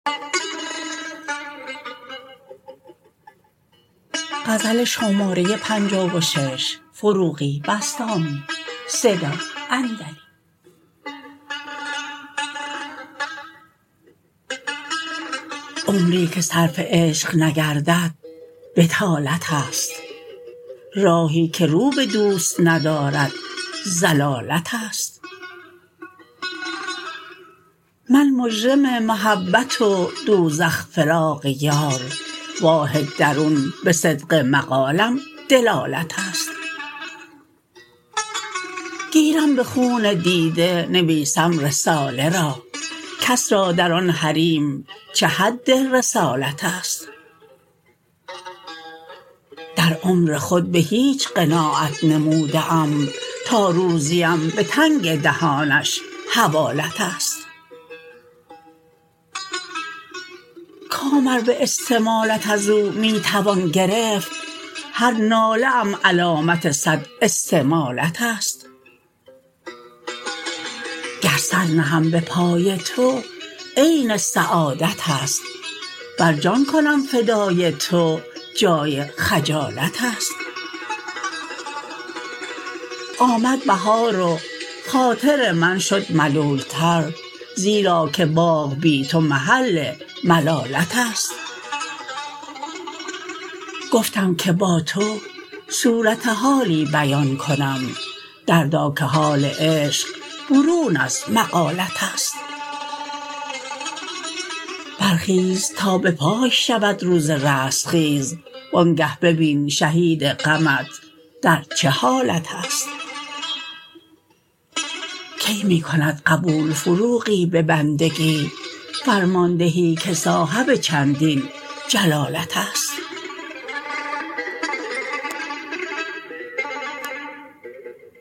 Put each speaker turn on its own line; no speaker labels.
عمری که صرف عشق نگردد بطالت است، راهی که رو به دوست ندارد ضلالت است. من مجرم محبت و دوزخ فراق یار، واه درون به صدق مقالم دلالت است. گیرم به خون دیده نویسم رساله را، کس را در آن حریم چه حد رسالت است. در عمر خود به هیچ قناعت نموده ام، تا روزیم به تنگ دهانش حوالت است. کام ار به استمالت ازو می توان گرفت، هر ناله ام علامت صد استمالت است. گر سر نهم به پای تو عین سعادت است، ور جان کنم فدای تو جای خجالت است. آمد بهار و خاطر من شد ملول تر، زیرا که باغ بی تو محل ملالت است. گفتم که با تو صورت حالی بیان کنم، دردا که حال عشق برون از مقالت است. برخیز تا به پای شود روز رستخیز، وانگه ببین شهید غمت در چه حالت است. کی می کند قبول فروغی به بندگی، فرماندهی که صاحب چندین جلالت است.